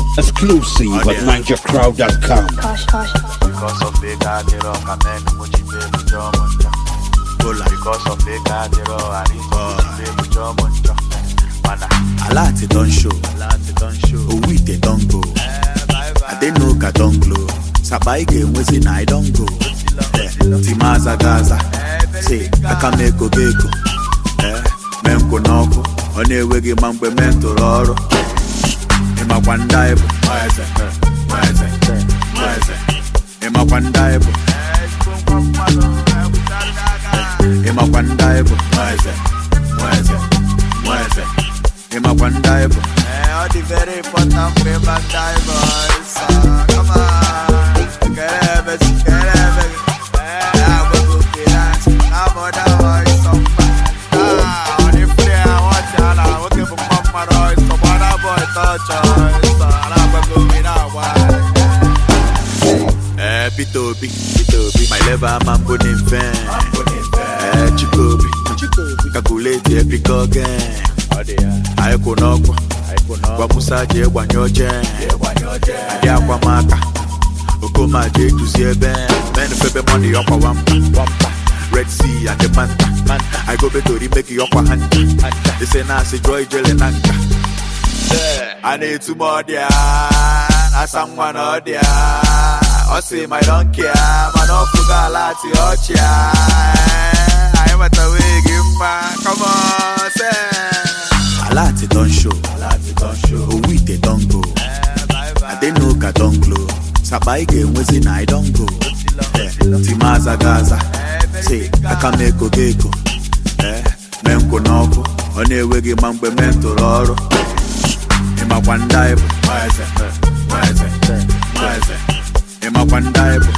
Exclusive at NigerCrowd.com. Because of big adiro, kamen mojibe mujomonja. Because of big adiro, I need mojibe mujomonja. Mana, Alati don't show, we they don't go. I didn't know ka don't glow. Sabaike wezi na I don't go. Timaza Gaza, say I can make a beko. Menko noko, onewege mambe mento loro. Ima kwandaibo, Ima kwandaibo, Ima kwandaibo, Ima kwandaibo. all the very important paper divers. Come on, get it. I will go get it. I'm on the voice of on the flare, watch out. I'm looking for Mama Royce. Come on, that boy, touch us. I'm going to go get that one. Pitobi, my lever man put in fan. Chikobi, calculate every again. I konoko, wamusaje wanyoje, ya kwa maka, ukoma je tuziebe, men febe money up a wampa, Red Sea and the Manta, I go betori make you up a hand, they say nasi joy jelly nanka, I need two more there, I someone out there, I say my don't care, man of Fugalati Ocha, I am at a wig in my, come on, say. Alati don't show, we they don't go. I didn't know ka don't glow. Sabaike wezi na I don't go. Timaza Gaza, say I can make a beko. Menko noko, onewege mambe mento loro. Ima kwandaibo, Ima kwandaibo,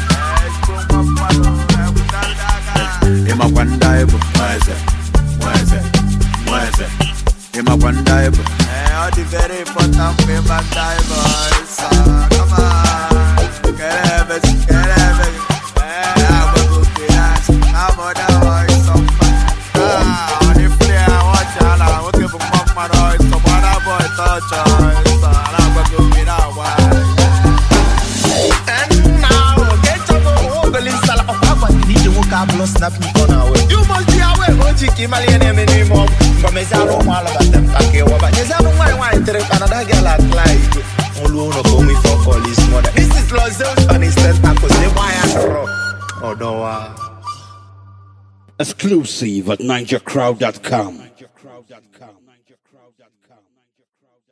Ima kwandaibo, Ima kwandaibo. All the very important paper divers. Come on, get it. I will go get it. I'm on the voice of on the flare, watch out. I'm looking for Mama Royce. Come on, that boy, touch us. I'm going to go get that one. And now, get to go over the list of Papa. You need to walk up, snap me on our way. You must be aware of Chiki Malian anymore. But me say I don't want to them back here. But you say I don't want to trip another girl at like. All who know for me for call his mother. This is Los on his step because they wire rock. Oh no. Exclusive at NigerCrowd.com.